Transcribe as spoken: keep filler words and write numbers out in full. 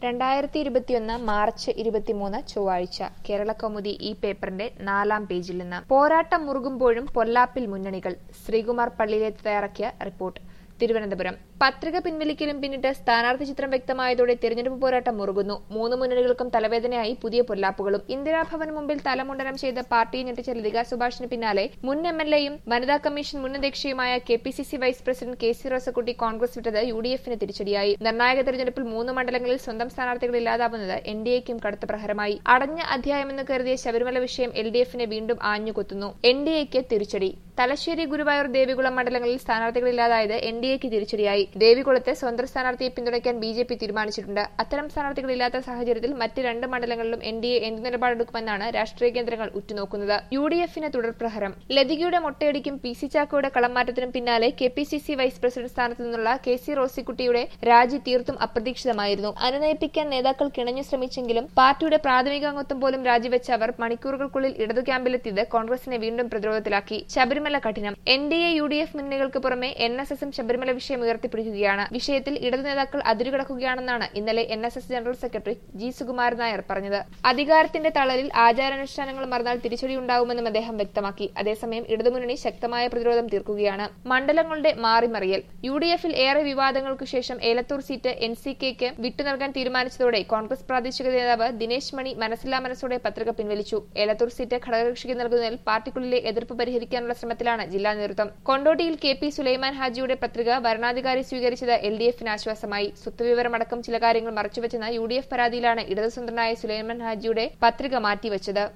രണ്ടായിരത്തി ഇരുപത്തിയൊന്ന് മാർച്ച് ഇരുപത്തിമൂന്ന് ചൊവ്വാഴ്ച കേരളകൗമുദി ഈ പേപ്പറിന്റെ നാലാം പേജിൽ നിന്ന് പോരാട്ടം മുറുകുമ്പോഴും പൊല്ലാപ്പിൽ മുന്നണികൾ. ശ്രീകുമാർ പള്ളിയിലേത്ത് തയ്യാറാക്കിയ റിപ്പോർട്ട്. തിരുവനന്തപുരം. പത്രിക പിൻവലിക്കലും പിന്നിട്ട് സ്ഥാനാർത്ഥി ചിത്രം വ്യക്തമായതോടെ തെരഞ്ഞെടുപ്പ് പോരാട്ടം മുറുകുന്നു. മൂന്ന് മുന്നണികൾക്കും തലവേദനയായി പുതിയ പൊല്ലാപ്പുകളും. ഇന്ദിരാഭവന് മുമ്പിൽ തലമുണ്ടനം ചെയ്ത് പാർട്ടിയെ ഞെട്ടിച്ച ലതിക സുഭാഷിന് പിന്നാലെ മുൻ എം എൽ എയും വനിതാ കമ്മീഷൻ മുൻ അധ്യക്ഷയുമായ K P C C vice president K C Rosakutty Congress വിട്ടത് യു ഡി എഫിന് തിരിച്ചടിയായി. നിർണായക തെരഞ്ഞെടുപ്പിൽ മൂന്ന് മണ്ഡലങ്ങളിൽ സ്വന്തം സ്ഥാനാർത്ഥികൾ ഇല്ലാതാവുന്നത് എൻ ഡി എക്കും കടുത്ത പ്രഹരമായി. അടഞ്ഞ അധ്യായമെന്ന് കരുതിയ ശബരിമല വിഷയം എൽ ഡി എഫിനെ വീണ്ടും ആഞ്ഞുകൊത്തുന്നു. എൻ ഡി എക്ക് തിരിച്ചടി. തലശ്ശേരി, ഗുരുവായൂർ, ദേവികുളം മണ്ഡലങ്ങളിൽ സ്ഥാനാർത്ഥികളില്ലാതായത് എൻ ഡി എക്ക് തിരിച്ചടിയായി. ദേവികുളത്ത് സ്വന്തം സ്ഥാനാർത്ഥിയെ പിന്തുണയ്ക്കാൻ ബി ജെ പി തീരുമാനിച്ചിട്ടുണ്ട്. അത്തരം സ്ഥാനാർത്ഥികളില്ലാത്ത സാഹചര്യത്തിൽ മറ്റ് രണ്ട് മണ്ഡലങ്ങളിലും എൻ ഡി എ എന്ത് നിലപാടെടുക്കുമെന്നാണ് രാഷ്ട്രീയ കേന്ദ്രങ്ങൾ ഉറ്റുനോക്കുന്നത്. യു ഡി എഫിന് തുടർപ്രഹരം. ലതികയുടെ മൊട്ടയടിക്കും പി സി ചാക്കോയുടെ കളംമാറ്റത്തിനും പിന്നാലെ K P C C vice president സ്ഥാനത്ത് നിന്നുള്ള കെ സി റോസിക്കുട്ടിയുടെ രാജി തീർത്തും അപ്രതീക്ഷിതമായിരുന്നു. അനുനയിപ്പിക്കാൻ നേതാക്കൾ കിണഞ്ഞു ശ്രമിച്ചെങ്കിലും പാർട്ടിയുടെ പ്രാഥമിക അംഗത്വം പോലും രാജിവെച്ച അവർ മണിക്കൂറുകൾക്കുള്ളിൽ ഇടതു ക്യാമ്പിലെത്തിയത് കോൺഗ്രസിനെ വീണ്ടും പ്രതിരോധത്തിലാക്കി. ശബരിമല കഠിനം. N D A U D F മുന്നണികൾക്ക് പുറമെ എൻ എസ് എസും ശബരിമല വിഷയം ഉയർത്തിപ്പിടിക്കുകയാണ്. വിഷയത്തിൽ ഇടതു നേതാക്കൾ അതിരുകടക്കുകയാണെന്നാണ് ഇന്നലെ N S S general secretary G Sukumaran Nair പറഞ്ഞത്. അധികാരത്തിന്റെ തളലിൽ ആചാരാനുഷ്ഠാനങ്ങൾ മറന്നാൽ തിരിച്ചടിയുണ്ടാവുമെന്നും അദ്ദേഹം വ്യക്തമാക്കി. അതേസമയം ഇടതുമുന്നണി ശക്തമായ പ്രതിരോധം തീർക്കുകയാണ്. മണ്ഡലങ്ങളുടെ മാറിമറിയൽ. യു ഡി എഫിൽ ഏറെ വിവാദങ്ങൾക്കു ശേഷം ഏലത്തൂർ സീറ്റ് എൻ സി കെക്ക് വിട്ടു നൽകാൻ തീരുമാനിച്ചതോടെ കോൺഗ്രസ് പ്രാദേശിക നേതാവ് ദിനേശ് മണി മനസ്സില്ലാ മനസ്സോടെ പത്രിക പിൻവലിച്ചു. ഏലത്തൂർ സീറ്റ് ഘടകകക്ഷിക്ക് നൽകുന്നതിൽ പാർട്ടിക്കുള്ളിലെ എതിർപ്പ് പരിഹരിക്കാനുള്ള ശ്രമത്തിലാണ് ജില്ലാ നേതൃത്വം. കൊണ്ടോട്ടിയിൽ കെ പി സുലൈമാൻ ഹാജിയുടെ പത്രിക ഭരണാധികാരി സ്വീകരിച്ചത് എൽ ഡി എഫിന് ആശ്വാസമായി. സ്വത്തുവിവരമടക്കം ചില കാര്യങ്ങൾ മറച്ചുവെച്ചെന്ന യു ഡി എഫ് പരാതിയിലാണ് ഇടതുസ്വതന്ത്രനായ സുലൈമാൻ ഹാജിയുടെ പത്രിക മാറ്റിവെച്ചത്.